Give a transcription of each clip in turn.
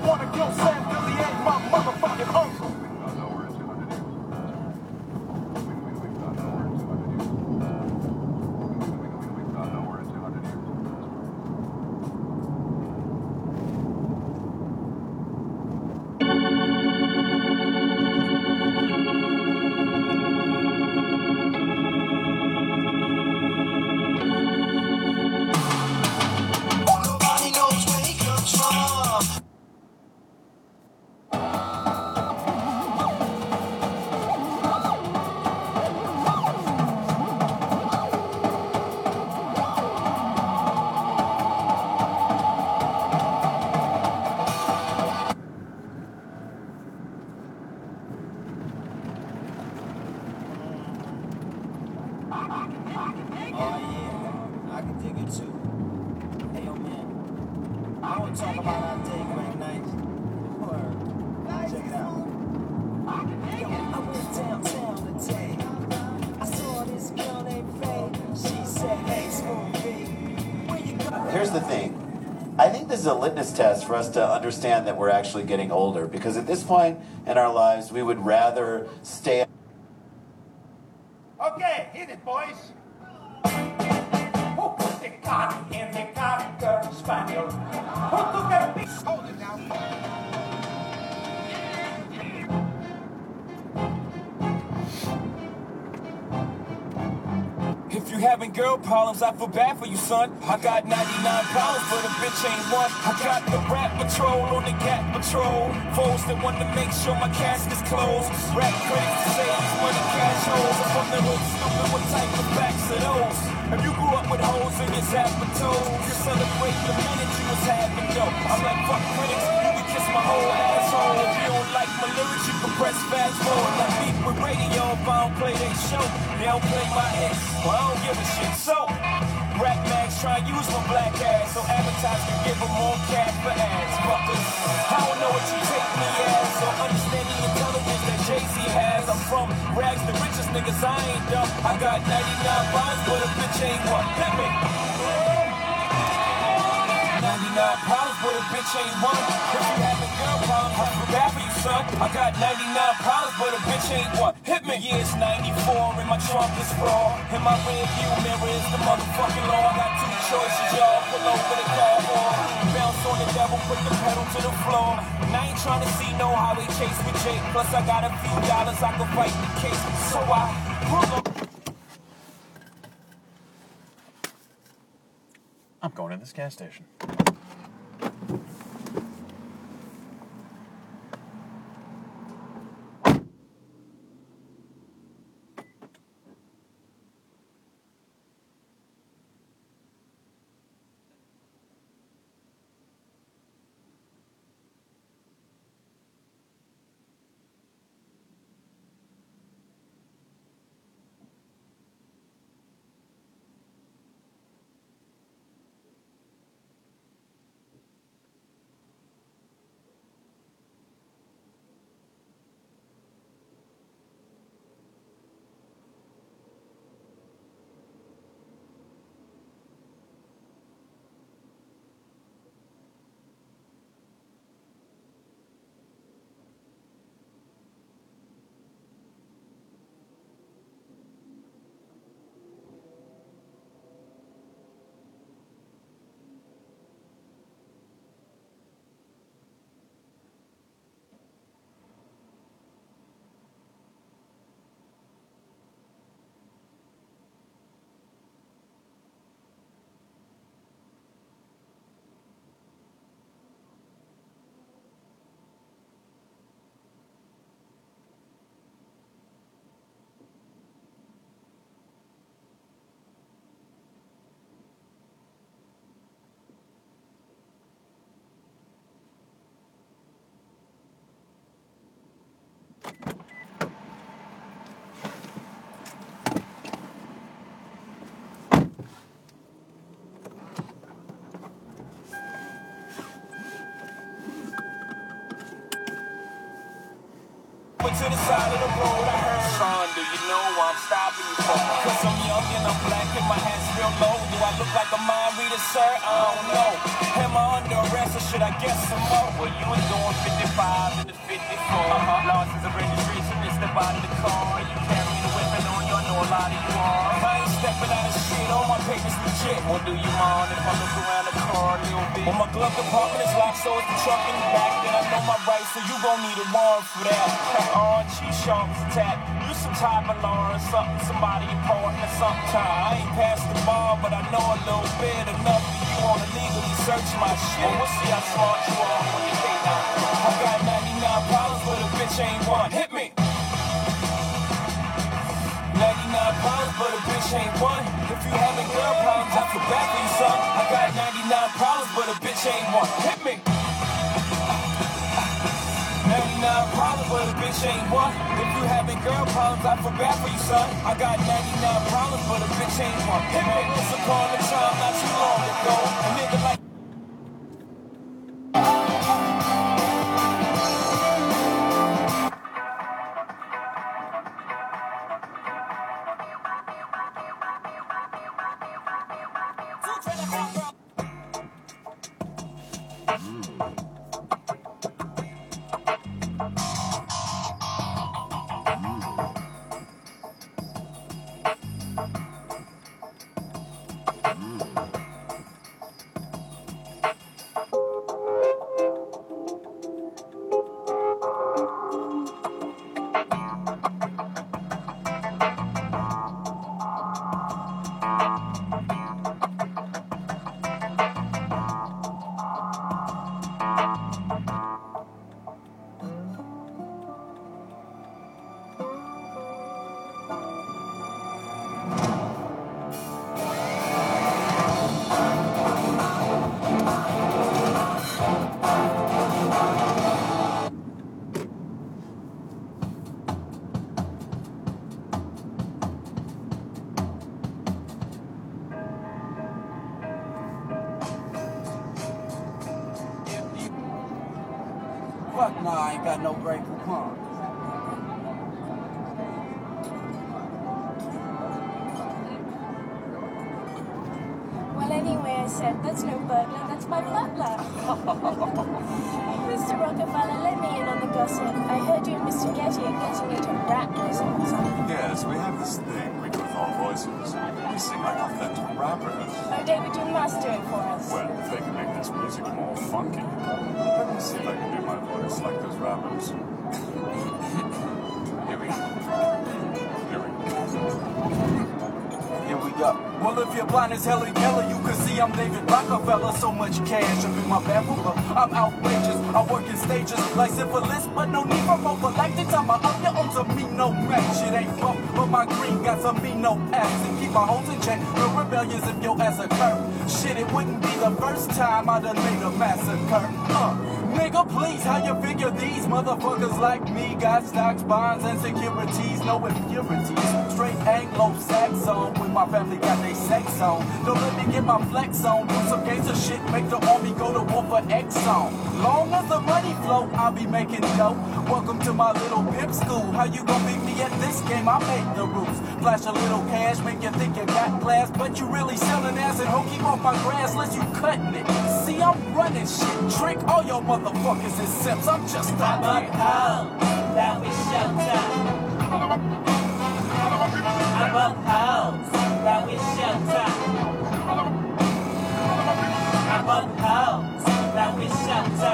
wanna kill Sam till he ain't my motherfucking uncle. Here's the thing. I think this is a litmus test for us to understand that we're actually getting older, because at this point in our lives, we would rather stay. Okay, hit it, boys. Who put the cotton in the cocker spaniel? Who took a piece? Hold it now. If you having girl problems, I feel bad for you, son. I got 99 problems, but a bitch ain't one. I got the rap patrol on the Gap patrol. Foes that want to make sure my casket's closed. Rap critics say these money cash holes. I'm from the hood, stupid, what type of facts are those? If you grew up with hoes in your zapper toes, you celebrate the minute you was having dope. I'm like, fuck critics, you can kiss my whole asshole. If you don't like my lyrics, you can press fast forward. Like me with radio, if I don't play they show, they don't play my hits. Well, I don't give a shit. So, rap mags try and use my black ass so advertisers can give them more cash for ads. Fuckers, I don't know what you take me as, so understand the intelligence that Jay-Z has. I'm from rags, the richest niggas, I ain't dumb. I got 99 bonds, but a bitch ain't one. Hit me. 99 problems, but a bitch ain't one. If you having girl problems, I feel bad for you, son. I got 99 problems, but a bitch ain't one. Hit me. Yeah, it's 94, and my trunk is raw. And my rear view mirror is the motherfucking law. I got two choices, y'all. Pull over the car or bounce on the devil, put the pedal to the floor. And I ain't trying to see no highway chase with Jake. Plus, I got a few dollars, I can fight the case. So I pull up. I'm going to this gas station. To the side of the road, I heard, son, do you know why I'm stopping you for? Cause I'm young and I'm black and my hat's real low. Do I look like a mind reader, sir? I don't know. Am I under arrest or should I guess some more? Well, you was doing 55 in the 54. Losses of registration and step out of the car. You carry the weapon on you, I know a lot of you are. I ain't stepping out of shit, all my papers legit. Well, do you mind if I look around the car a little bit? Well, my glove compartment is locked, so it's the trunk in the back. Then I know my rights, so you gon' need a warrant for that. Archie Sharp's attack. You some type of law or something, somebody important or something. I ain't past the bar, but I know a little bit enough for you wanna legally search my shit. Well, we'll see how smart you are when you think now. I got 99 problems, but a bitch ain't one. Hit me. 99 problems, but a bitch ain't one. If you having girl problems, I feel bad for you, son. I got 99 problems, but a bitch ain't one. Hit me. 99 problems, but a bitch ain't one. If you having girl problems, I feel bad for you, son. I got 99 problems, but a bitch ain't one. Hit me. Once upon a time, not too long ago, a nigga like Fuck nah, I ain't got no great coupon. Well, anyway, I said, that's no burglar, that's my butler. Mr. Rockefeller, let me in on the gossip. I heard you and Mr. Getty are getting into rap music or something. Yes, we have this thing we do with our voices. We sing like authentic rappers. Oh, David, you must do it for us. Well, if they can make this music more funky, let me see if I can do my voice like those rappers. Here we go. Here we go. Well, if you're blind as hell yellow, you can see I'm David Rockefeller. So much cash up in my bathroom, I'm outrageous. I work in stages like syphilis, but no need for prophylactics. I'm up there on some amino match. It ain't fun, but my green got some amino acid. Keep my hoes in check, no rebellions if your ass occur. Shit, it wouldn't be the first time I done made a massacre. Nigga, please, how you figure these motherfuckers like me got stocks, bonds, and securities, no impurities. Straight Anglo-Saxon when my family got their sex on. Don't let me get my flex on. Do some gangster shit, make the army go to war for Exxon. Long as the money flow, I'll be making dough. Welcome to my little pimp school. How you gon' beat me at this game? I made the rules. Flash a little cash, make you think you got class, but you really selling ass and ho, keep off my grass, unless you cutting it. See, I'm running shit. Trick all your motherfuckers and simps. I'm just out here. That we shelter. I'm up house that we shelter. I'm up house that we shelter.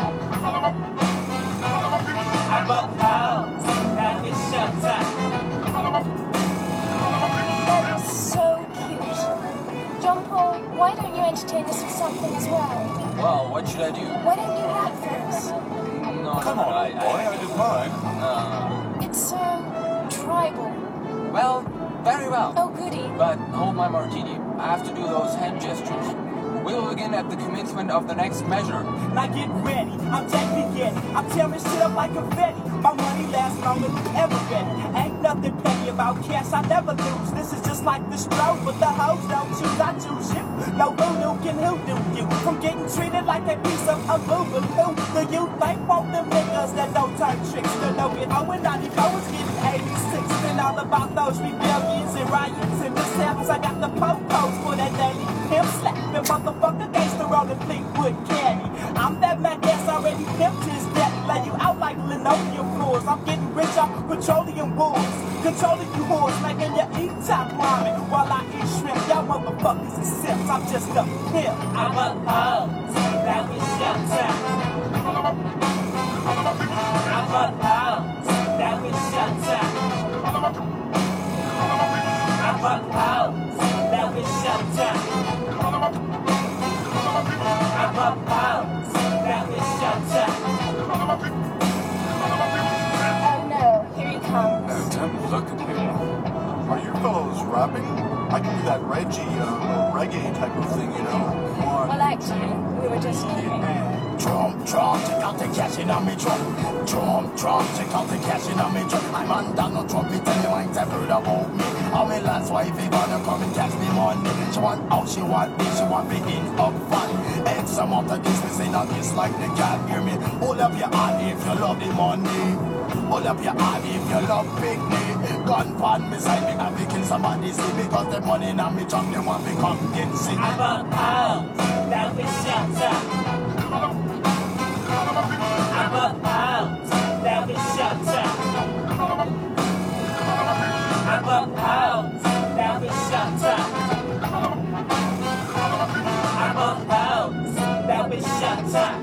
I'm up house that we shelter. That was so cute. John Paul, why don't you entertain us with something as well? Well, what should I do? Why don't you rap for us? No, Come on, boy, I didn't mind. It's so tribal. Well, very well. Oh, goody. But hold my martini. I have to do those hand gestures. We will begin at the commencement of the next measure. Now get ready, I'm taking it. I'm tearing shit up like confetti. My money lasts longer than ever ready. Ain't nothing petty about cash, I never lose. This is just like the stroke, but the hoes don't choose, I choose you. No voodoo can hoodoo you from getting treated like a piece of a boo-boo. Who do you think want them niggas that don't turn tricks? To know it, oh, and 94 was getting 86. Then all about those rebellions and riots 7s, I got the po-pos for that daily pimp slapping motherfucker gangster rolling Fleetwood candy. I'm that Mac that's already pimped his daddy, lay you out like linoleum floors. I'm getting rich off petroleum wars, controlling you whores, making you eat top ramen while I eat shrimp. Y'all motherfuckers is simps, I'm just a pimp. I'm a hoe, that was your time. I'm a hoe, that was your time. I'm a hoe, that was your time. I'm a hoe, that was your time. Oh no, here he comes. Tim, look at him. Are you fellows rapping? I can do that reggae type of thing, you know. Well, actually, we were just kidding. Drum, check out the cash in on me drum. Drum, check out the cash in on me drum. I'm on Donald Trump, he tell you I ain't heard about me. I'm a last wife, he wanna come and catch me money. She want out, she want this, she want me in up fun. And some of the this, we say not this like the cat, hear me. Hold up your hand if you love the money. Hold up your hand if you love picnic. Gun pan beside me, and we kill somebody, see, because the money in me drum, they want me come get sick. I'm a hoe, that was your time. I'm a hoe, that was your time. I'm a hoe, that was your time. I'm a hoe, that was your time.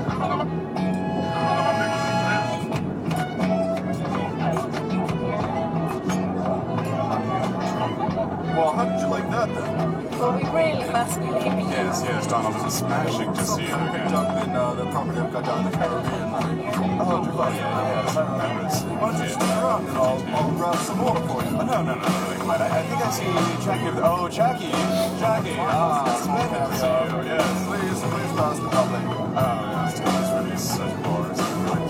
Well, how did you like that then? Well, we really must be leaving. Yes, Donald, it was smashing to see you Picked again. up in the property I've got down in the Caribbean. How did you like it? I remember it. Why don't you stick around and I'll grab some more for you? No, really quite. I think I see Jackie. Oh, Jackie. Ah, small cameo. Yes. Please pass the public. Oh, yes. It's really such bars.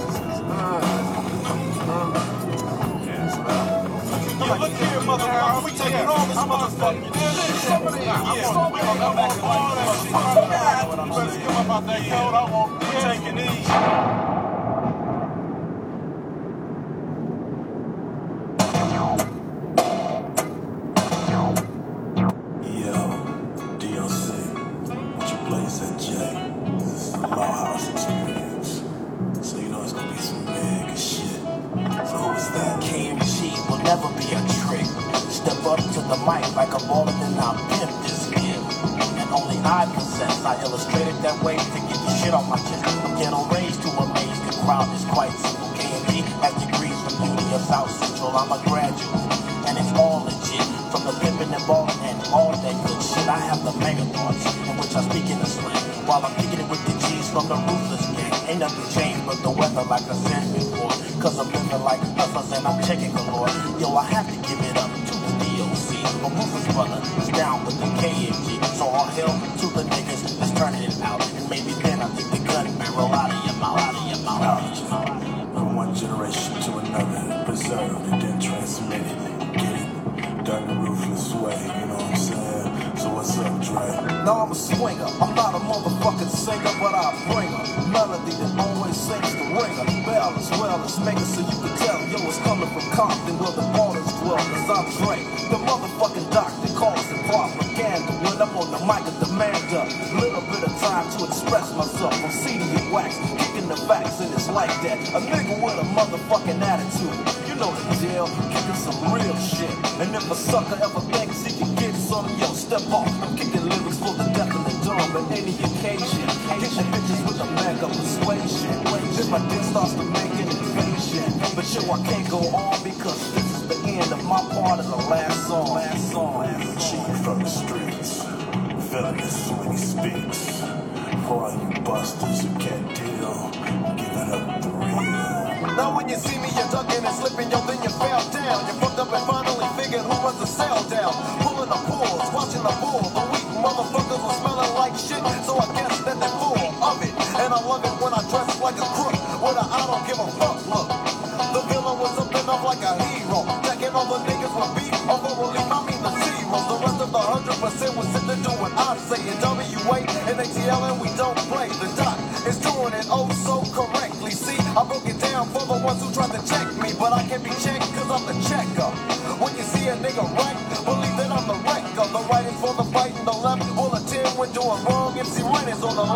Yes, well. Look here, motherfucker, we taking all this motherfucking shit. Somebody, I'm gonna come back and all that shit. Let's come up out that code, I won't be taking these. Yo, DLC, what you play said Jay. This is a Bauhaus experience. So you know it's gonna be some big shit. So who is that? KMG will never be a trick. Step up to the mic like a baller, then I'll pimp this kid. And only I possess, I illustrated that way to get the shit off my chest. I'm ghetto raised to amaze, the crowd is quite simple. KMG has degrees from Beauty of South Central. I'm a graduate, and it's all legit. From the pimping and balling and all that good shit, I have the mega thoughts in which I speak in the slang. While I'm kicking it with the G's from the ruthless gang. Ain't nothing changed but the weather, like I said before. Cause I'm living like hustlers and I'm checking galore. Yo, I have to give it up to the DOC. But Rufus brother is down with the KMG. So all hail to the niggas that's turning it out. And maybe then I think the gun barrel out of your mouth, out of your mouth, out of your mouth. From one generation to another, preserved and then transmitted. Get it? Done the ruthless way, you know what I'm saying? So what's up, Dre? No, I'm a swinger. I'm not a motherfucking singer, but I bring a melody that always sings the ringer. Bell as well as make it so you can tell. Yo, it's coming from Compton where the ballers dwell. Cause I'm Dre, the motherfucking doctor calls it propaganda. When I'm on the mic, I demand a little bit of time to express myself. I'm CD and wax, kicking the facts, and it's like that. A nigga with a motherfucking attitude. You know the deal, kicking some real shit. And if a sucker ever thinks he can get some, yo, step off. I'm kicking lyrics for the deaf and the dumb at any occasion. Getting bitches with a mega persuasion. If my dick starts to make an invasion. But yo, I can't go on because this is the end of my part of the last song. Chief from the streets, villainous when he speaks. For all you busters who can't deal, giving up the real. Now when you see me, you're ducking and slipping, yo, then you fell down. You fucked up and finally figured who was the cell down. Pulling the pulls, watching the bull. The weak motherfuckers were smelling like shit, so I guess that they're full of it. And I love it when I dress like a crook, with a I don't give a fuck look. The villain was up and up like a hero, taking all the niggas with beat. Although relief, I mean the zeros. The rest of the 100% was sitting there doing I'm saying WA and ATL, and we don't play. The doc is doing it oh so correctly. See, I broke it down for the ones who tried to check me, but I can't be checked cause I'm the checker. When you see a nigga right, believe that I'm the right.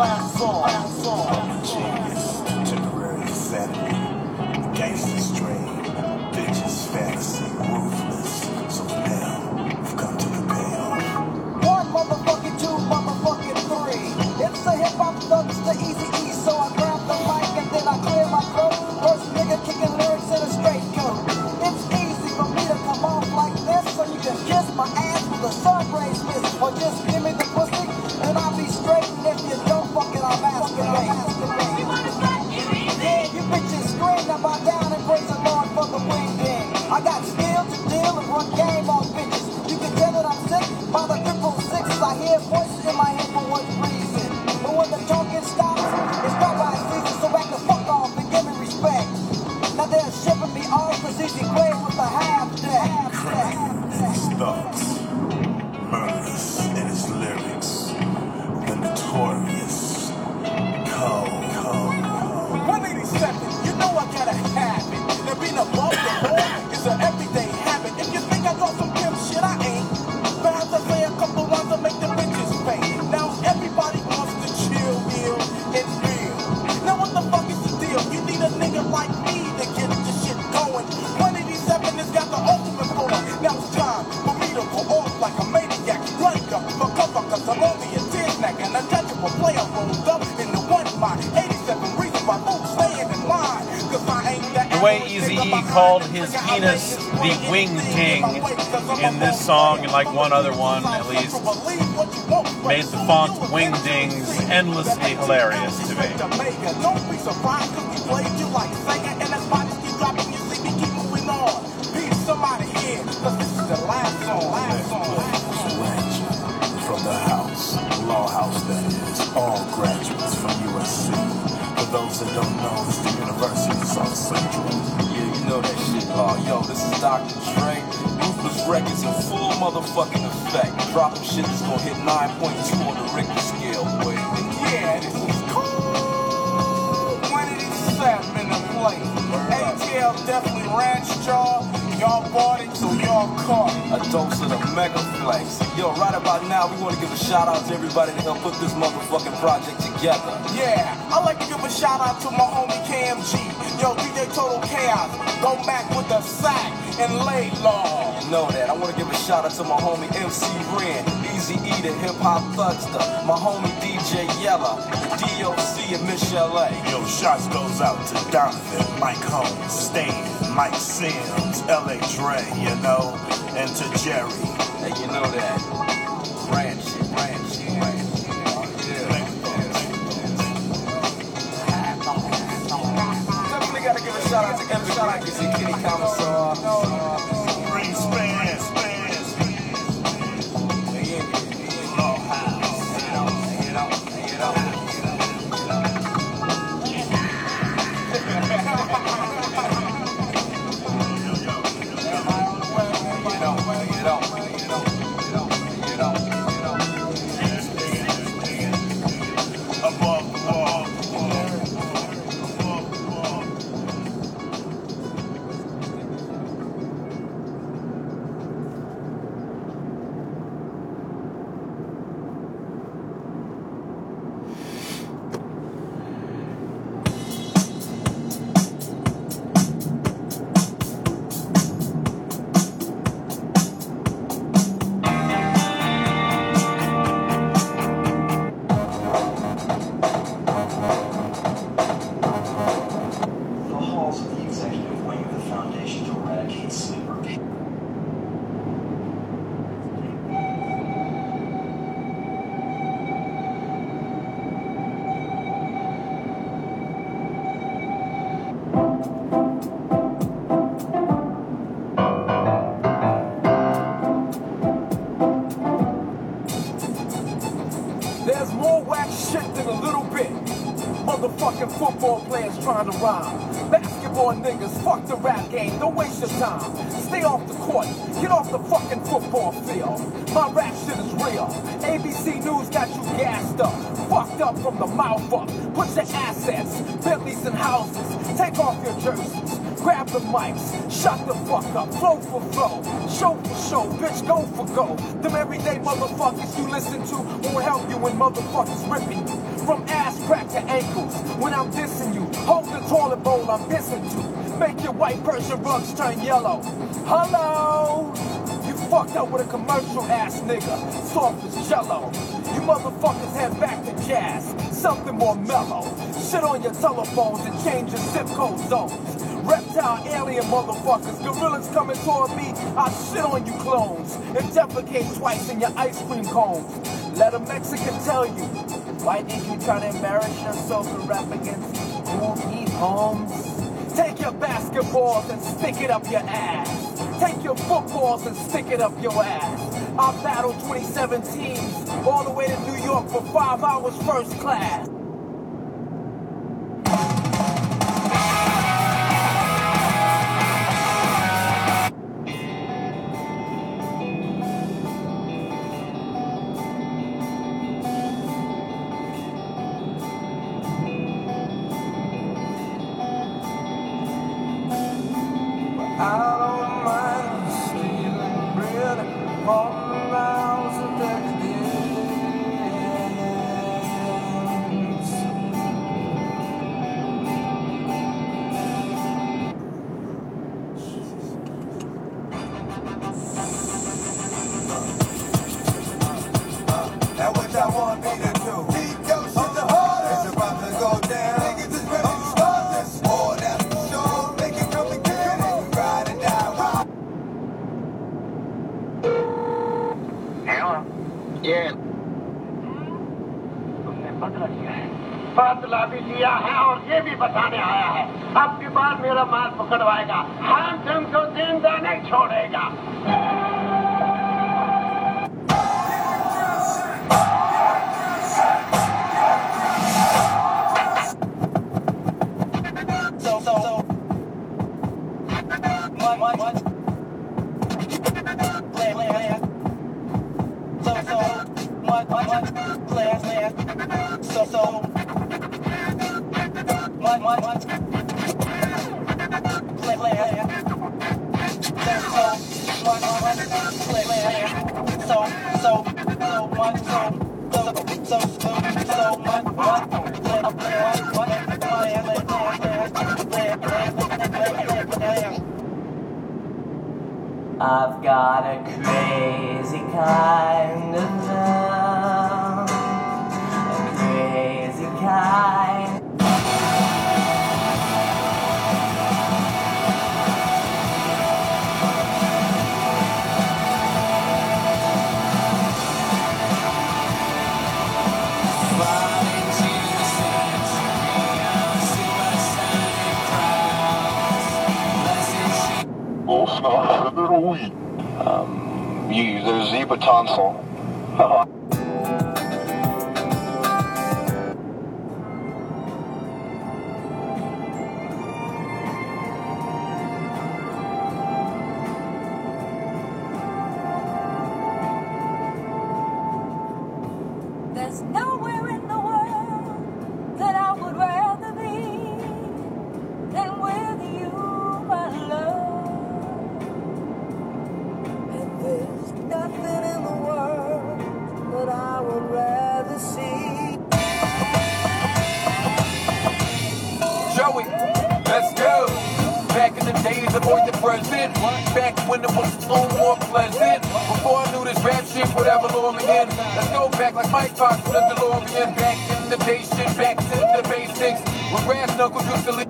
last song. Genius, temporary insanity, gangster's dream, bitches fantasy, ruthless. So now we've come to the payoff. 1 motherfucking 2 motherfucking 3. It's a hip hop thug, it's the easy E. So I grab the mic and then I clear my throat. First nigga kicking lyrics in a straight coat. It's easy for me to come off like this, so you can kiss my ass with a sun rays miss, or just give me the pussy and I'll be straight. And if you don't fuck it, I'll masturbate. Yeah, you bitches scream, now bow down and praise the Lord for the wing ding. I got skill to deal and run game on bitches. You can tell that I'm sick by the 666. I hear voices in my head for what reason. But when the talking stops, it's not by season. So back the fuck off and give me respect. Now they're shipping me off as easy grade with a half deck. His thoughts, murderous in his lyrics, the notorious Cole. 187, you know I gotta have it. There being above the law is an everyday habit. If you think I got some pimp shit, I ain't. Perhaps I say a couple lines to make the bitches pay. Now everybody wants to chill, ill, and real. Now what the fuck is the deal? You need a nigga like me to get this shit going. 187 has got the ultimate photo. Now it's time for me to go off like a maniac. Running up for cover, cause I'm only a tear snack. And a judgeable player rolled up in the 1 by 87 reasons why folks staying in line. Cause I ain't that. The way Eazy-E called his penis the wing ting in this song, and like one other one at least, made the font wingdings endlessly hilarious to me. Don't be surprised cause we played you like Sega and as bodies keep dropping, you see me keep moving on. Be somebody here, cause this is the last song. From the house, law house that is, all graduates from USC. For those that don't know, it's the University of South Central. Yeah, you know that shit, yo, this is Dr. Dre. Ruthless Records in full motherfucking effect. Dropping shit that's gonna hit 9.2 on the Richter scale, boy. And yeah, this is cool. 187 in the place. ATL definitely ranched y'all. Y'all bought it, so y'all caught a dose of the Mega Flex. Yo, right about now, we want to give a shout out to everybody that helped put this motherfucking project together. Yeah, I'd like to give a shout out to my homie KMG. Yo, DJ Total Chaos, Go Mac with the sack, and Laidlaw. You know that. I want to give a shout out to my homie MC Ren, Eazy-E, the hip hop thugster, my homie DJ Yella, the DOC, and Michelle A. Yo, shots goes out to Donovan, Mike Holmes, Stan, Mike Sims, L.A. Dre, you know, and to Jerry. Hey, you know that. Ranch shit. Definitely gotta give a shout out to every shout out to Kitty Commissar. Ring Spans. Law House. There's more whack shit than a little bit. Motherfucking football players trying to rhyme. Basketball niggas, fuck the rap game, don't waste your time. Stay off the court, get off the fucking football field. My rap shit is real. ABC News got you gassed up, fucked up from the mouth up. Put your assets, Bentleys and houses, take off your jerseys. Grab the mics, shut the fuck up, flow for flow, show for show, bitch go for go. Them everyday motherfuckers you listen to won't help you when motherfuckers ripping you. from ass crack to ankles. When I'm dissing you, hold the toilet bowl I'm dissing to. Make your white Persian rugs turn yellow. Hello? You fucked up with a commercial ass nigga, soft as jello. You motherfuckers head back to jazz, something more mellow. Shit on your telephones and change your zip code zones. Reptile alien motherfuckers, gorillas coming toward me, I shit on you clones and defecate twice in your ice cream cones. Let a Mexican tell you, why did you try to embarrass yourself and rap against Pete Holmes? Take your basketballs and stick it up your ass. Take your footballs and stick it up your ass. I battled 27 teams all the way to New York for 5 hours first class. I don't mind stealing bread from the mouths of decadence. Now what y'all want me to do? Keep your shit the hardest. It's about to go down. Niggas is ready to start this. Oh, that's for sure. Make it come again. Ride and die. Hello? Yeah. तुमने बदला भी लिया है और ये भी बताने आया है अब की बार मेरा माल पकड़वाएगा हम तुमको जिंदा नहीं छोड़ेगा I've got a crazy kind of love, a crazy kind. There's zebra tonsil. There's nowhere in the world that I would rather be than with you, my love. And there's nothing in the world that I would rather see. Joey, let's go. Back in the days of the present, back when it was a little more pleasant. Before I knew this rap shit would ever lure me in. Let's go back like Mike Fox with the DeLorean. Back in the day shit, back to the basics. When Brass Knuckles used to leave.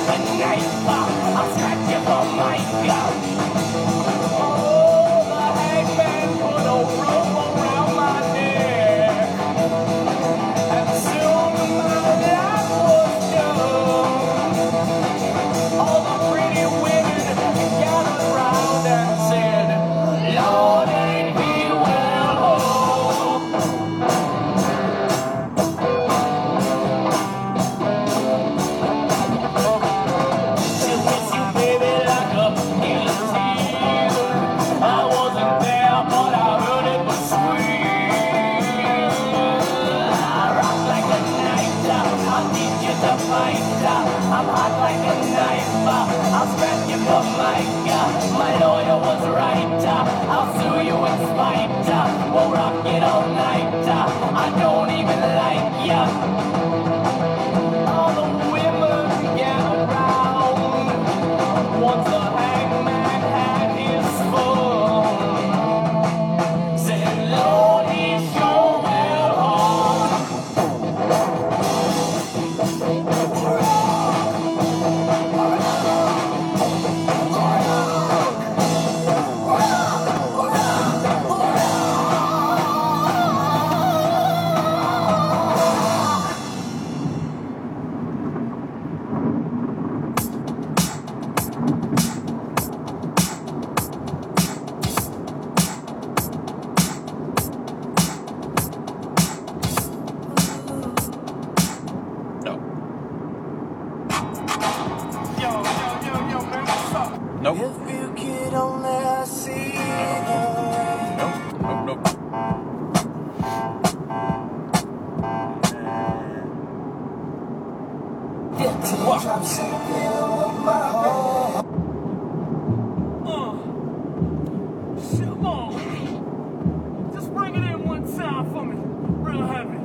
like a knife. I'll scratch you for my gun. Oh, the hangman put a rope around my neck, and soon my life was done. All the pretty women gathered round and said, Lord, ain't he well home? She'll kiss you, baby, like a guillotine. I wasn't there, but I heard it was sweet. I rock like a knife, I need you to fight. I'm hot like a knife, I'll scratch you for my lawyer was right. I'll sue you in spite. We'll rock it all night. I don't even like ya. All the women gather round. Once the hangman had his fun, said, Lord, he's sure well home. Nope. If you could only see Nope. Come on. Just bring it in one time for me. Real heavy.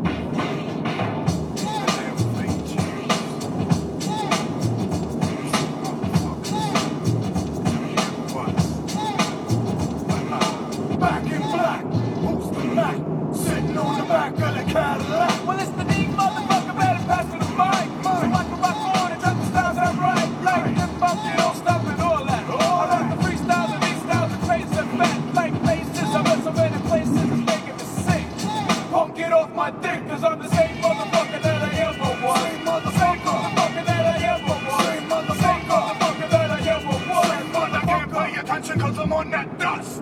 Back in black, who's the Mac? Sitting on the back of the Cadillac. Well, it's the deep motherfucker, better pass me the mic. So I can rock on and drop the styles that right. Like hip hop, you don't stop and all that. I rock the freestyles and these styles are crazy and fat. Like places, I went so many places, it's making me sick. Punk, get off my dick, cause I'm the same motherfucker that I ever was. Same motherfucker that I ever was. Same motherfucker that I ever was. Same motherfucker. I can't pay attention cause I'm on that dust.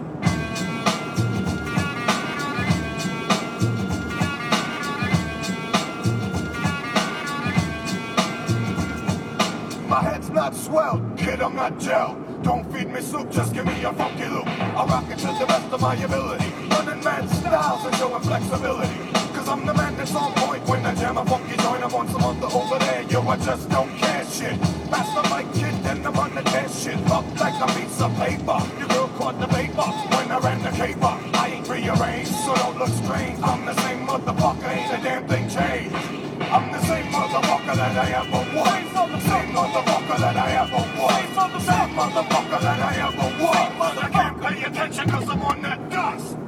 My head's not swelled, kid, I'm not gel. Don't feed me soup, just give me a funky loop. I rock it to the best of my ability. Running mad styles and showing flexibility. Cause I'm the man that's on point when I jam a funky joint. I'm on some other over there, yo, I just don't care shit. Pass the mic, kid, then I'm on the cash shit. Up like a piece of paper. Your girl caught the paper when I ran the caper. I ain't rearranged, so don't look strange. I'm the same motherfucker, ain't a damn thing changed. I'm the same motherfucker that I ever was. Same motherfucker that I ever was. Same motherfucker that I ever was. I can't pay attention cause I'm on that dust.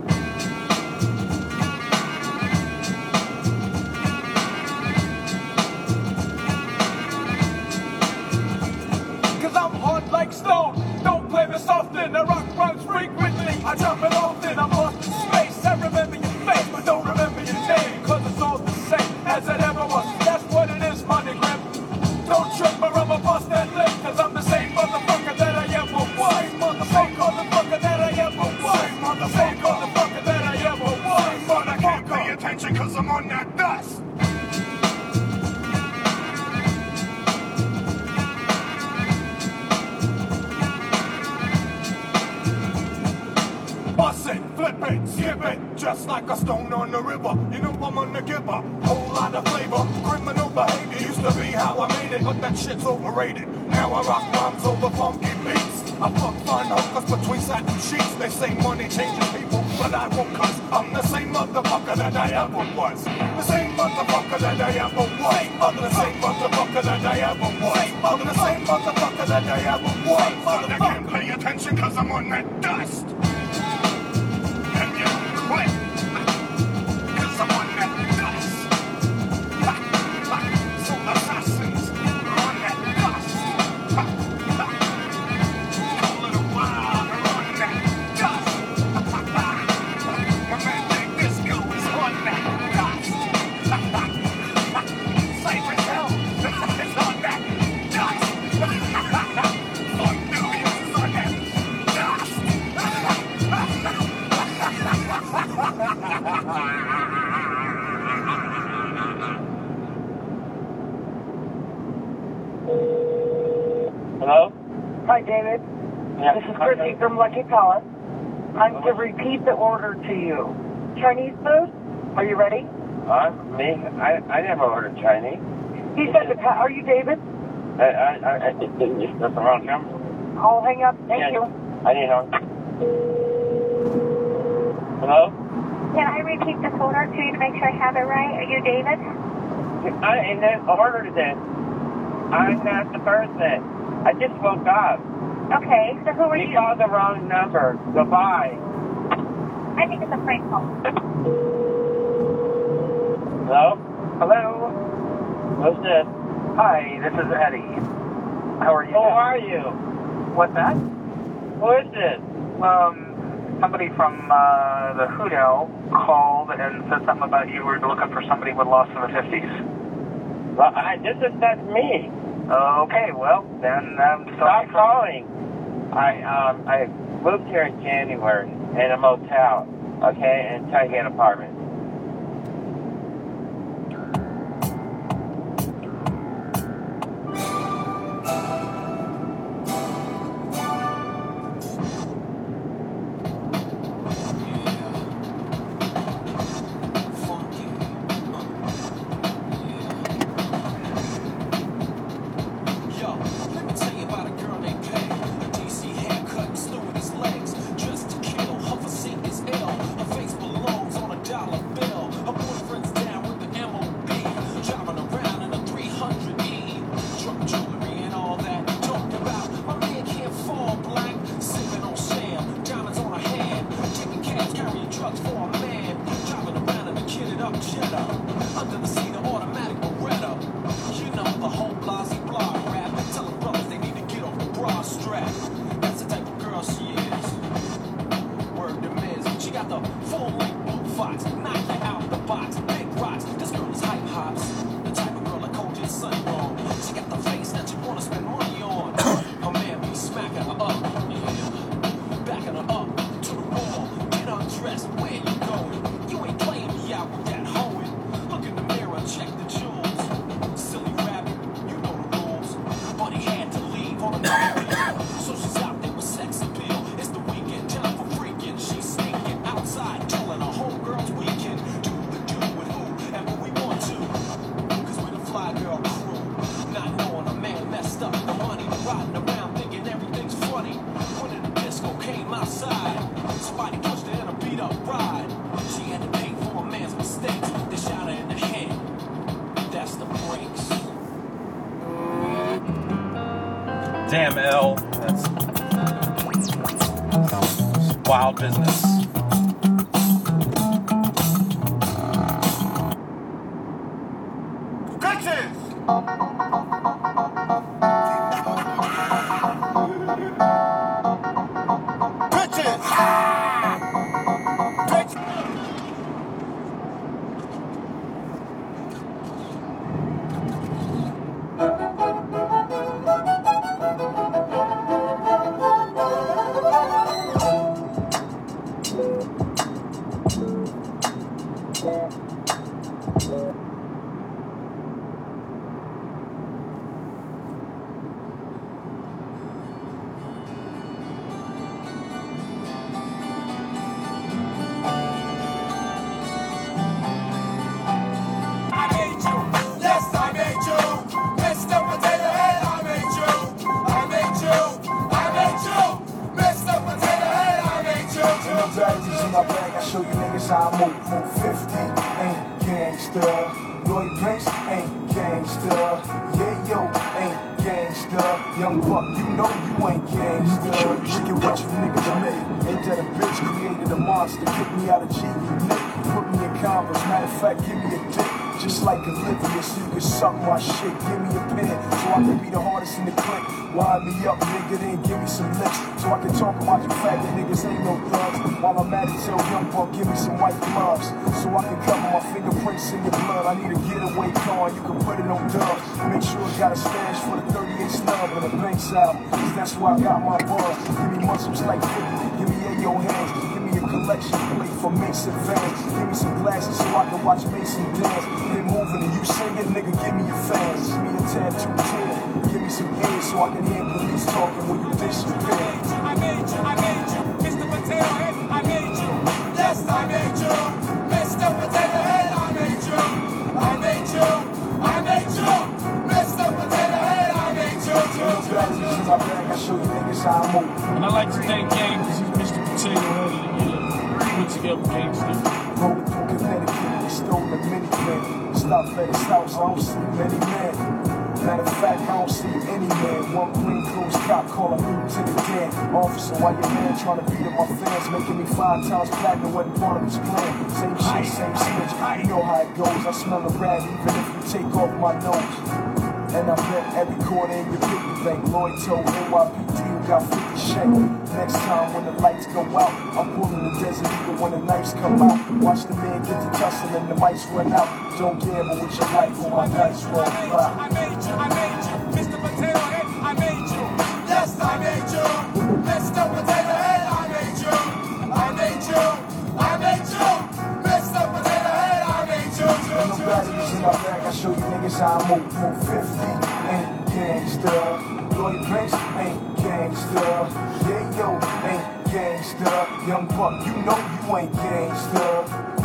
Cause I'm hard like stone. Don't play me often. I rock rhymes frequently. I drop it often. I'm lost in space. I remember your face, but don't remember your name. Cause it's all the same as it ever was. That's what it is, money grip. Don't trip or I'ma bust that lip. Cause I'm the same motherfucker that I ever was. Same motherfucker that I ever was. Same motherfucker that I ever was. But I can't pay attention cause I'm on that dust. Bust it, flip it, skip it, just like a stone on the river. You know I'm on the giver, whole lot of flavor. Criminal behavior used to be how I made it, but that shit's overrated. Now I rock rhymes over funky beats. I fuck fun hookers between satin sheets. They say money changes people, but I won't cause I'm the same motherfucker that I ever was. The same motherfucker that I ever was. I'm the same motherfucker that I ever was. I'm the same motherfucker that I ever was. But I can't pay attention cause I'm on that dust. And you quit. Cause I'm on that dust. So assassins are on that dust. Hello? Hi, David. Yeah. This is Chrissy from Lucky Palace. I'm to repeat the order to you. Chinese food? Are you ready? Me? I never ordered Chinese. He said to are you David? That's the wrong number. I'll hang up. Thank you. I didn't know. Hello? Can I repeat this order to you to make sure I have it right? Are you David? I didn't order this. I'm not the person. I just woke up. Okay, so who are you? You called the wrong number. Goodbye. I think it's a prank call. Hello? Hello? Who's this? Hi, this is Eddie. How are you? Who are you? What's that? Who is this? Somebody from the Hudo called and said something about you were looking for somebody with lost in the 50s. Well, that's me. Okay, well, then I'm sorry. Stop calling. I moved here in January in a motel, okay, and trying to get an apartment. Damn, L. That's wild business. That's why I got my bars. Give me muscles like 50. Give me in your hands. Give me a collection plate for Mason Vans. Give me some glasses so I can watch Mason dance. Hit moving and you sing it, nigga. Give me your fans. Give me a tattoo tear. Give me some ears so so I can hear police talking when you disappear. I made you, Mr. Potato Head, I made you. Yes, I made you, Mr. Potato Head, I made you. I made you, Mr. Potato Head, I made you. I show you niggas how I move. And I like to thank Gang because he's Mr. Potato Head of the year. Put together gangster. Rolling through Connecticut, we stole the minivan. Stop at his house, I don't see many men. Matter of fact, I don't see any man. One plainclothes cop calling Lieutenant Dan. Officer, why your man trying to beat up my fans, making me 5 times platinum wasn't part of his plan. Same shit, same snitch. You know how it goes. I smell a rat even if you take off my nose. And I bet every quarter in your piggy bank. Lloyd told NYPD you got 50 shank. Next time when the lights go out, I'm pulling the Desert Eagle when the knives come out. Watch the man get to tussle and the mics run out. Don't gamble with your life when my dice roll by. I made you, Mr. Potato Head, I made you. Yes, I made you, Mr. Potato Head, I made you. I made you, Mr. Potato Head, I made you. Ain't no batteries in my bag, I show you niggas how I move. 50 ain't gangsta. Lloyd Banks ain't gangsta. Yeah, yo, ain't gangsta. Young Buck, you know you ain't gangsta.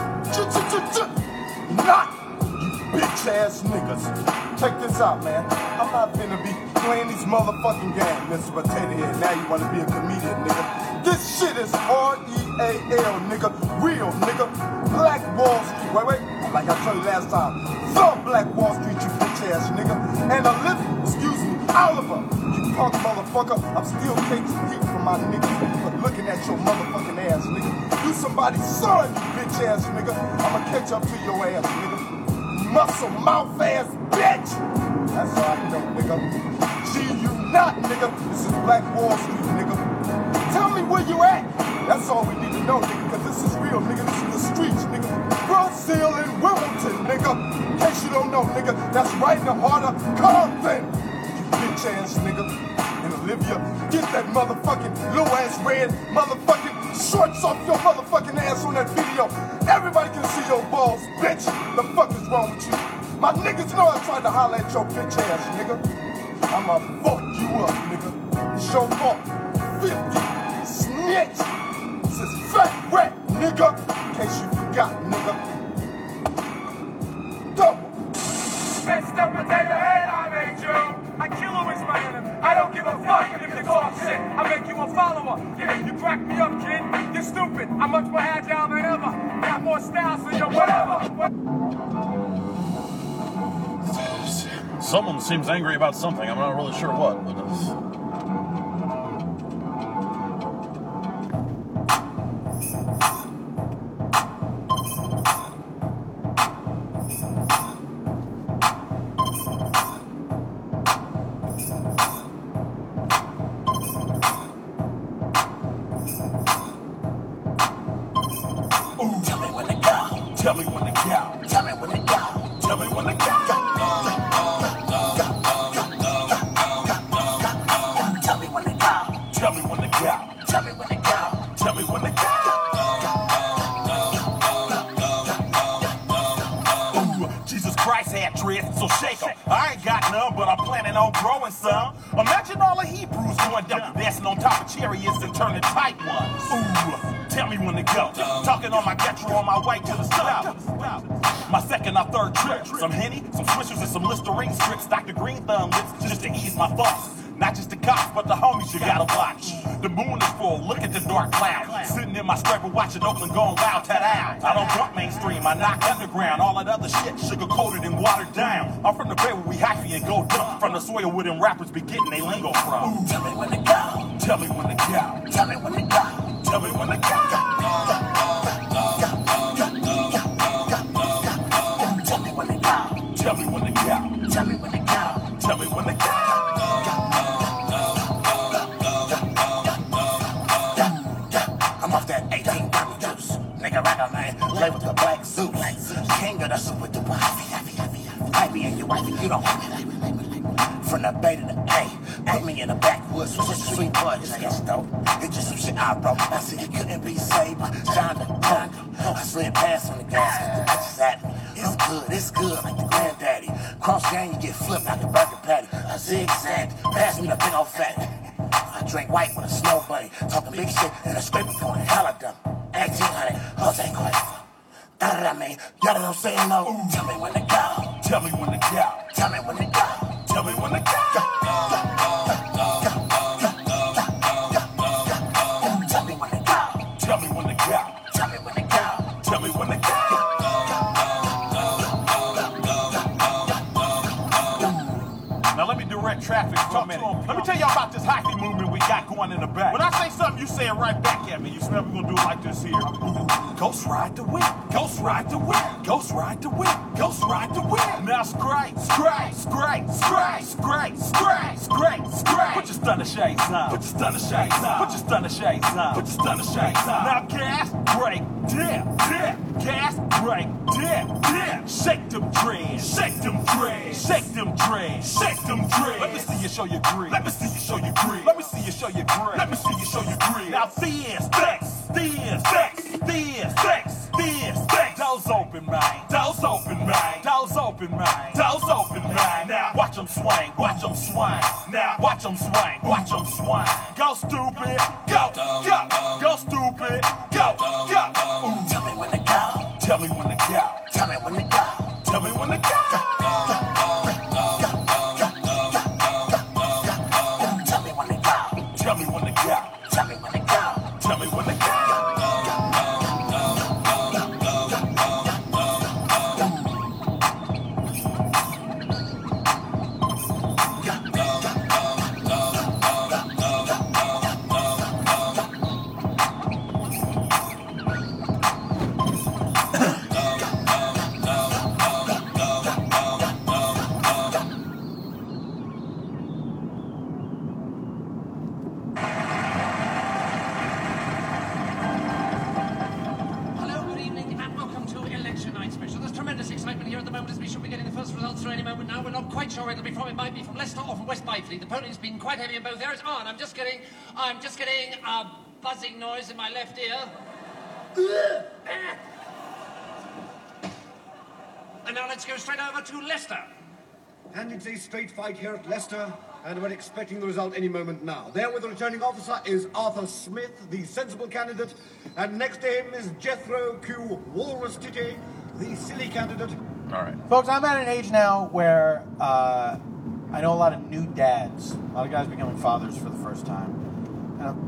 Not you bitch ass niggas. Check this out, man. I'm not finna be playing these motherfucking games, Mr. Potato Head. Now you wanna be a comedian, nigga. This shit is R-E-A-L, nigga. Real, nigga. Black Wall Street. Wait. Like I told you last time. The Black Wall Street, you bitch ass nigga. And Oliver, you punk motherfucker. I'm still taking heat from my niggas for looking at your motherfucking ass, nigga. You somebody's son, you bitch ass nigga. I'ma catch up to your ass, nigga. Muscle mouth ass bitch. That's all I know, nigga. G, you not, nigga. This is Black Wall Street, nigga. Tell me where you at. That's all we need to know, nigga, because this is real, nigga. This is the streets, nigga. Brazil and Wilmington, nigga. In case you don't know, nigga, that's right in the heart of Compton. You bitch ass nigga. And Olivia, get that motherfucking low ass red motherfucking shorts off your motherfucking ass on that video. Everybody can see your balls, bitch. The fuck is wrong with you? My niggas know I tried to holler at your bitch ass, nigga. I'ma fuck you up, nigga. It's your fault. 50 snitch. This is fat rat, nigga. In case you forgot, nigga. Double. Mr. Potato Head, I made you. I kill who is my enemy. I don't give a fuck if you talk shit. I make you a follower. Yeah, you crack me up, kid. You're stupid. I'm much more agile than ever. Got more styles than you, whatever. Someone seems angry about something. I'm not really sure what. But Tell me when to go. Tell me when to go. Tell me when to go. Tell me when to go. Tell me when to go. Tell me when to go. Tell me when to go. Tell me when to go. Ooh, Jesus Christ had dreads, so shake 'em. I ain't got none, but I'm planning on growing some. Imagine all the Hebrews going down, dancing on top of chariots and turning tight ones. Ooh. Tell me when to go. Talking on my Getro on my way to the stop. My second or third trip. Some Henny, some Swishers, and some Listerine strips. Dr. Green Thumb lips just to ease my thoughts. Not just the cops, but the homies you gotta watch. The moon is full, look at the dark cloud. Sitting in my scraper watching Oakland going wild, tat-out. I don't want mainstream, I knock underground. All that other shit sugar-coated and watered down. I'm from the bay where we hyphy and go dumb. From the soil where them rappers be getting they lingo from. Ooh, tell me when to go. Tell me when to go. Tell me when to go. Tell me when to go. Tell me when to go. Tell me when to go. Tell me when to go. Tell me when to go. I'm off that 18 double juice. Nigga rock man, play with the black Zeus. King of the soup with the wife. I be and your wife, you don't want me. From the Bay to the A. Put me in the backwoods with just a sweet bud. It's just dope. It's just some shit I broke. I said it couldn't be saved by Shonda. I slid past on the gas, the bitches at me. It's good, like the granddaddy. Cross game, you get flipped like a burger patty. I zigzagged, pass me the big old fatty. I drank white with a snow bunny, talking big shit and a scraper point. Hella dumb. 1800, Jose Cuervo. Da-da-da, man. Y'all don't say no. Tell me when to go. Tell me when to go. Tell me when to go. Tell me when to go. Tell me when to go. Tell me when to go. Tell me when to go. Tell me when to go. Now let me direct traffic for a minute. Let me tell y'all about this hockey movement we got going in the back. When I say something, you say it right back at me. You smell we're gonna do it like this here. Ghost ride the wind. Ghost ride the wind. Ghost ride the wind. Ghost ride the wind. Now scrape, scrape, scrape, scrape, scrape, scrape, scrape, scrape. Put your stunner shades on. Put your stunner shades on. Put your stunner shades on. Put your stunner shades on. Now gas, brake, dip, dip. Gas, brake, dip, dip. Shake them dreads. Shake them dreads. Shake them dreads. Shake them dreads. Let me see you show your grit. Let me see you show your grit. Let me see you show your grit. Let me see you show your grit. Now thin sex, thin sex, thin sex, thin sex. Doors open, man. Doors open, man. Doors open, man. Doors open, man. Now watch them swing. Watch them swing. Now watch them swing. Watch them swing. Go stupid. Go. Go. Go stupid. Go. Go. Tell me when to go. Tell me when to go. Tell me when to go. Tell me when to go. Tell me when to go. Tell me when to go. Tell me when to go. The pony's been quite heavy in both areas. Oh, and I'm just getting a buzzing noise in my left ear. And now let's go straight over to Leicester. And it's a straight fight here at Leicester, and we're expecting the result any moment now. There with the returning officer is Arthur Smith, the sensible candidate, and next to him is Jethro Q. Walrus Titty, the silly candidate. All right. Folks, I'm at an age now where I know a lot of new dads, a lot of guys becoming fathers for the first time. And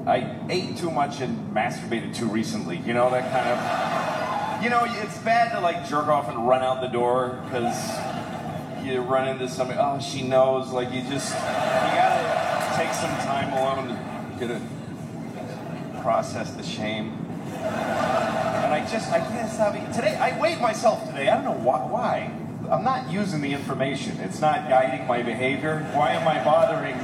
I ate too much and masturbated too recently. You know, that kind of... You know, it's bad to like jerk off and run out the door because you run into somebody, oh, she knows. Like, you gotta take some time alone to process the shame. And I can't stop eating. Today, I weighed myself today. I don't know why. I'm not using the information. It's not guiding my behavior. Why am I bothering?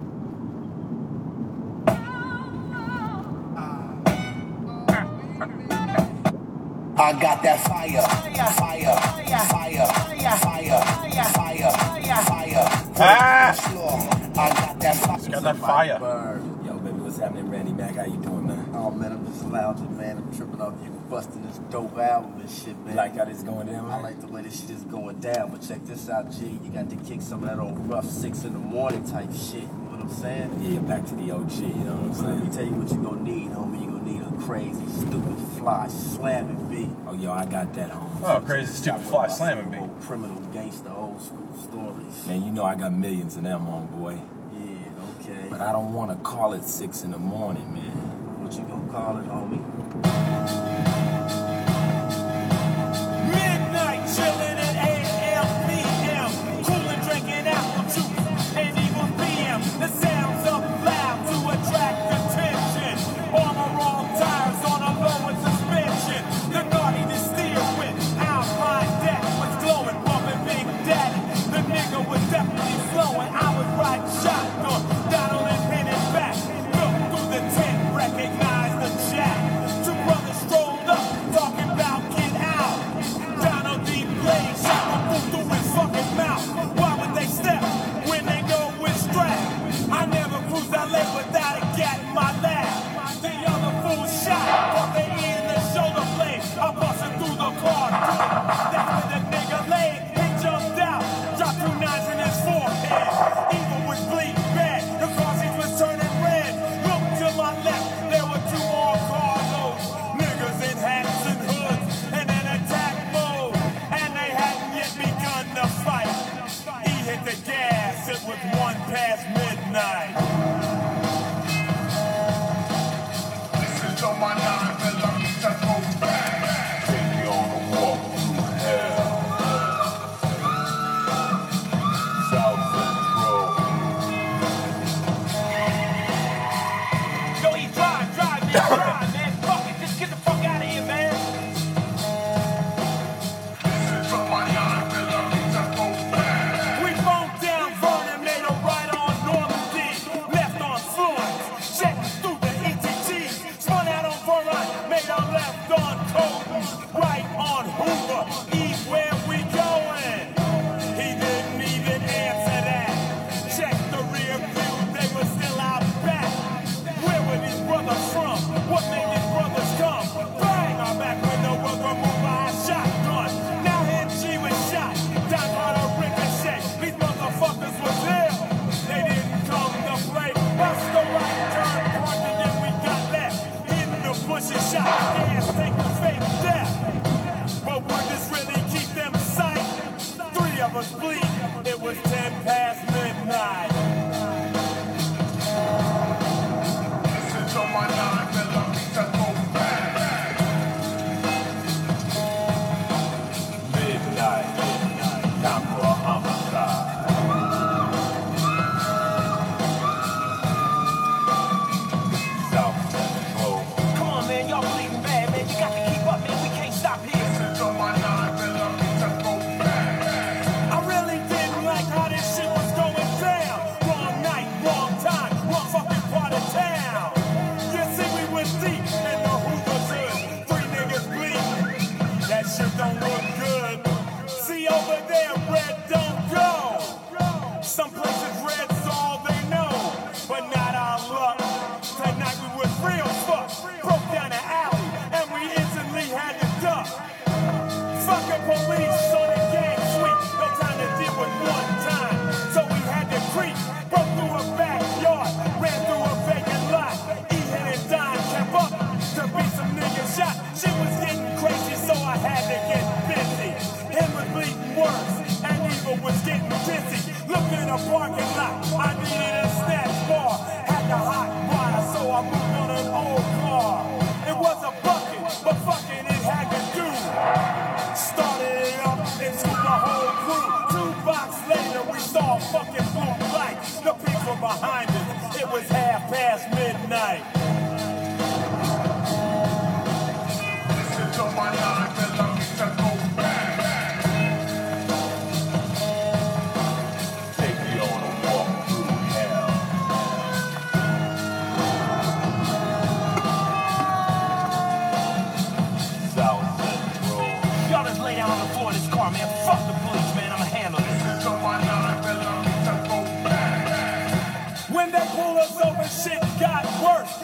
I got that fire, fire, fire, fire, fire, fire, fire. Ah! I got that fire. It's got that fire. Yo, baby, what's happening, Randy Mac? How you doing, man? Oh, man, I'm just lounging, man. I'm tripping off you busting this dope album and shit, man. You like how this is going down, man? I like the way this shit is going down, but check this out, G. You got to kick some of that old rough 6 in the morning type shit. You know what I'm saying? Yeah, back to the OG, you know what I'm saying? Let me tell you what you gonna need, homie. You gonna need a crazy, stupid, fly, slamming beat. Oh, yo, I got that, homie. Oh, crazy, stupid, fly, slamming beat. Criminal, gangster, old school stories. Man, you know I got millions of them, homeboy. Yeah, okay. But I don't want to call it 6 in the morning, man. What you gonna call it, homie? Midnight chillin' at 8 p.m. Coolin' drinking apple juice and even PM. The sounds up loud to attract attention. Armor all tires on a lower suspension. The naughty to steer with Alpine deck was glowing, bumping Big Daddy. The nigga was definitely flowing. I was riding shotgun, Donald and pinning back. Look through the tent, recognize the jack. Two brothers strolled up, talking about get out. Donald D. Blade shot the fool through his fucking mouth. Why would they step when they know we're strapped? I never cruised LA without a gat in my lap. The other fool shot, but they in the shoulder blade. I busted through the car. That's when the nigga laid. He jumped out, dropped 2 knives in his forehead. Evil was bleeding bad, the car seat was turning red. Look to my left, there were 2 more cargoes. Niggas in hats and hoods, and in attack mode. And they hadn't yet begun to fight. He hit the gas, it was 1 past midnight. Listen to my 9mm that goes back. Take you on a walk through hell. South Central. Yo, he drive, man. Fuck it, just get the fuck out of here, man. Listen to my 9mm that goes back. We phoned down Vernon, made a right on Normandy, left on Florence, checked through the ETG, spun out on Vernon, made a left on Colton, right on Hoover, east where we going. He didn't even answer that. Checked the rear view, they were still out back. Where were these brothers from? What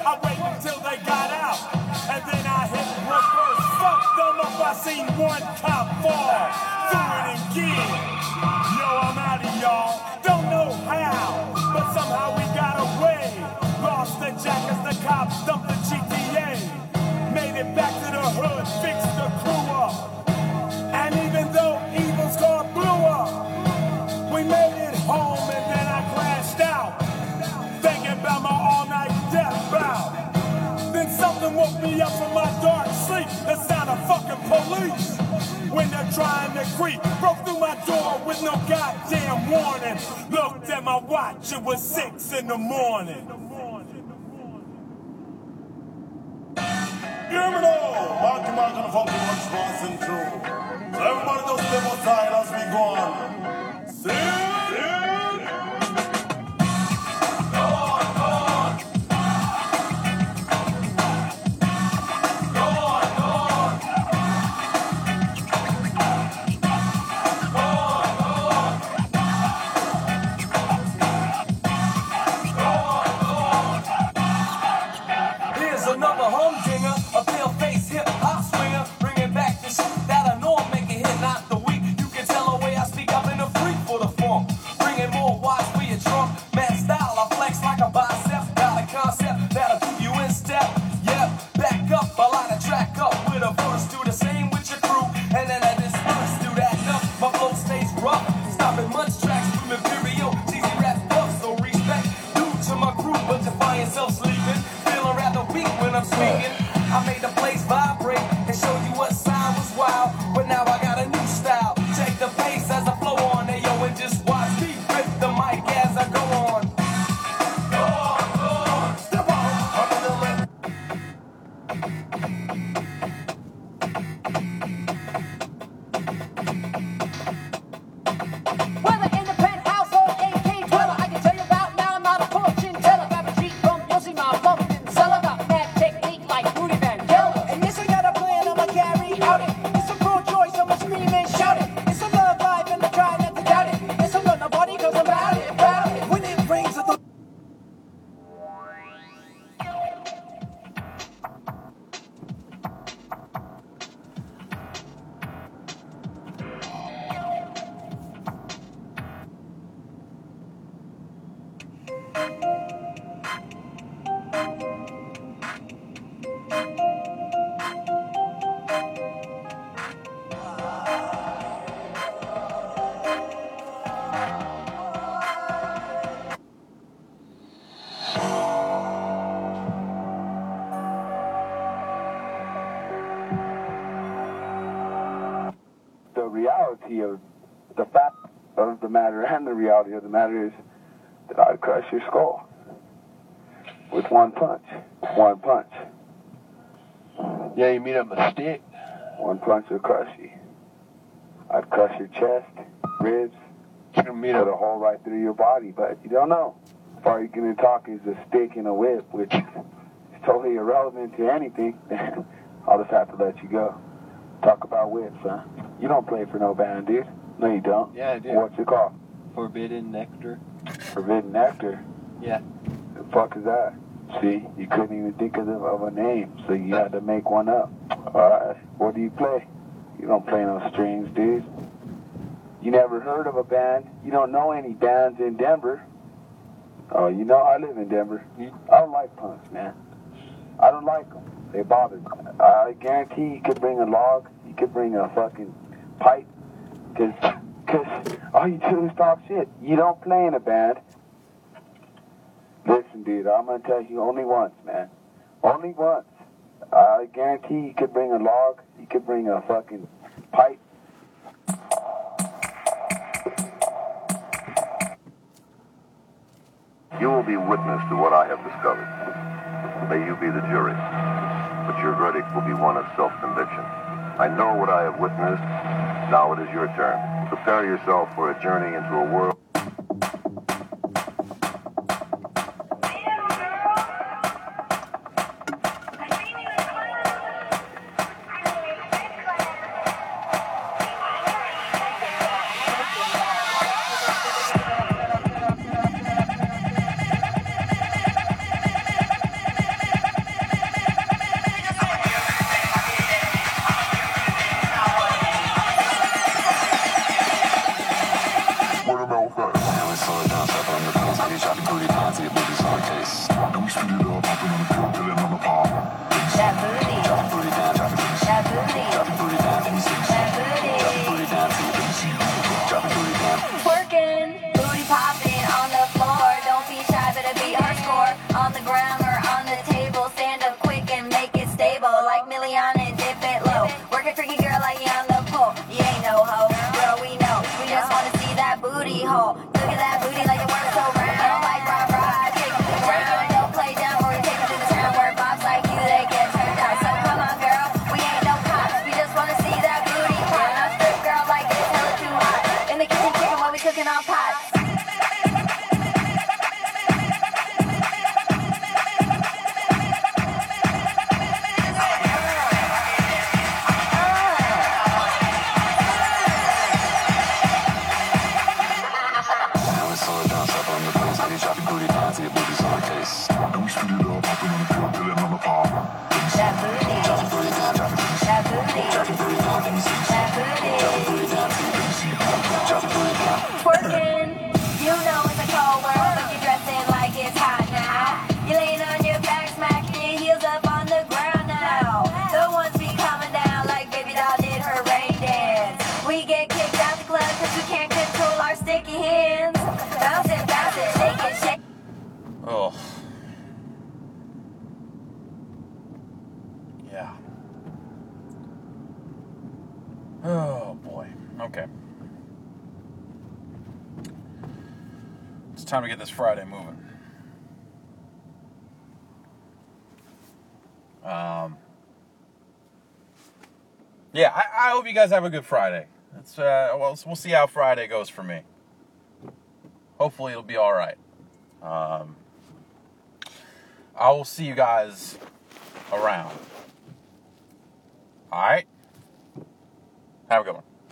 I waited until they got out, and then I hit reverse. Fucked them up, I seen one cop fall, threw it in gear. Yo, I'm out of y'all, don't know how, but somehow we got away. Lost the jack as the cops dumped the GTA. Made it back to the hood, fixed the crew up. And even though Evil's car blew up, we made it home and then I crashed out, thinking about my all-night death bout. Then something woke me up from my dark sleep, the sound of fucking police. When they're trying to creep, broke through my door with no goddamn warning. Looked at my watch, it was 6 in the morning. Hear me now! Marky Mark and the funky bunch passing through. So everybody just step aside as we go on. See? Here's another humdinger, a pale-faced hip-hop swinger, bringing back the shit that I know I'm making hit, not the weak. You can tell the way I speak, I've been a freak for the funk. Bringing more watch for your trunk. Mad style, I flex like a bicep. Got a concept that'll keep you in step. Yep, back up, I line a track up with a verse. Do the same with your crew, and then I disperse. Do that enough, my flow stays rough. Stopping much tracks from Imperial, cheesy rap buff. So respect due to my crew, but you find yourself sleeping. Feeling rather weak when I'm speaking. I made the place vibrate and showed you what sound was wild. But now I got a new style. Check the pace as I flow on. Hey yo, and just watch me rip the mic as I go on. Go on, step on. Whether in the penthouse or AK dweller, I can tell you about now. I'm not a fortune teller. Grab a Jeep from Yoshi, my pumpkin seller. Got mad technique like Rudy Van Gelder. And this I got a plan, I'ma carry out it. It's a pro-choice, I'ma scream and shout it. It's a love life and I try not to doubt it. It's a run the body cause I'm about it, proud it. When it rains at the the reality of the fact of the matter and the reality of the matter is that I'd crush your skull with one punch. One punch. Yeah, you mean I'm a stick? One punch will crush you. I'd crush your chest, ribs, put a hole right through your body, but you don't know. All you're going to talk is a stick and a whip, which is totally irrelevant to anything. I'll just have to let you go. Talk about whips, huh? You don't play for no band, dude. No, you don't. Yeah, I do. What's it called? Forbidden Nectar. Forbidden Nectar? Yeah. The fuck is that? See, you couldn't even think of a name, so you had to make one up. Alright, what do you play? You don't play no strings, dude. You never heard of a band. You don't know any bands in Denver. Oh, you know I live in Denver. I don't like punks, man. I don't like them. They bother me. I guarantee you could bring a log. You could bring a fucking pipe. Cause all you do is talk shit. You don't play in a band. Listen, dude, I'm gonna tell you only once, man. Only once. I guarantee you could bring a log. You could bring a fucking pipe. You will be witness to what I have discovered. May you be the jury, but your verdict will be one of self-conviction. I know what I have witnessed. Now it is your turn. Prepare yourself for a journey into a world. Twerking, you know it's a cold world, but you're dressing like it's hot now. You laying on your back, smacking your heels up on the ground now. The ones be coming down like Baby Doll did her rain dance. We get kicked out the club cause we can't control our sticky hands. Bouncing, shake it, shake. Oh. Yeah. Oh boy. Okay. It's time to get this Friday moving. Yeah, I hope you guys have a good Friday. It's we'll see how Friday goes for me. Hopefully it'll be all right. I will see you guys around. All right. Have a good one.